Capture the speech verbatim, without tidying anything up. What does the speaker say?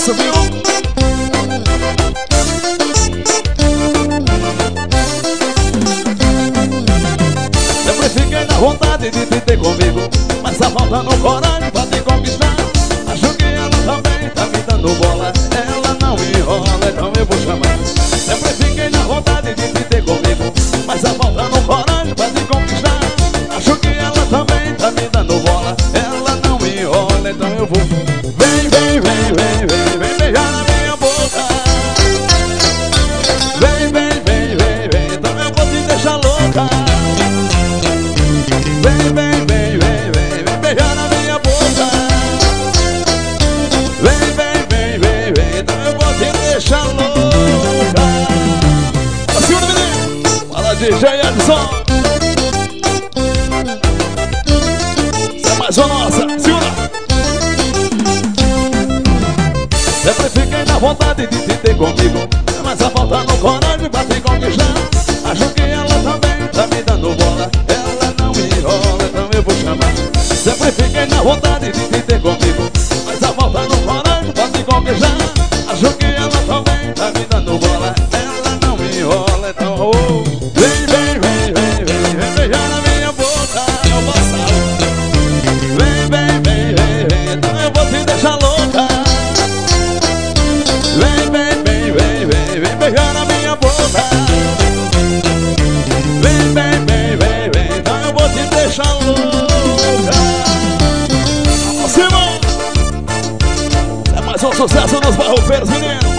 sucesso, viu? Sempre fiquei na vontade de te ter comigo, mas tá faltando coragem pra te conquistar. Acho que ela também tá me dando bola, ela não me enrola, então eu vou chamar. Sempre fiquei na vontade de te ter comigo, mas tá faltando coragem pra te conquistar. Acho que ela também tá me dando bola, ela não me enrola, então eu vou. Vem, vem, vem, vem, vem, vem beijar na minha boca. Vem, vem, vem, vem, vem, então eu vou te deixar louca. Vem, vem, vem, vem, vem, vem beijar na minha boca. Vem, vem, vem, vem, vem, então eu vou te deixar louca. Pra cima do menino, fala D J Edson. Isso é mais uma nossa, segura. Sempre fiquei na vontade de te ter comigo, mas tá faltando coragem pra te conquistar. Acho que ela também tá me dando bola, ela não me enrola, então eu vou chamar. Sempre fiquei na vontade de te ter comigo, mas tá faltando coragem pra te conquistar. Acho que ela também tá me dando bola, ela não me enrola, então oh. Vem, vem, vem, vem, vem, vem beijar na minha boca, eu vou sair. Vem, vem, vem, vem, vem, então eu vou te deixar louca. Vem, vem, vem, vem, vem, vem beijar na minha boca. Vem, vem, vem, vem, vem, então eu vou te deixar louca. Vamos, irmão! É mais um sucesso nos barrofeiros, menino.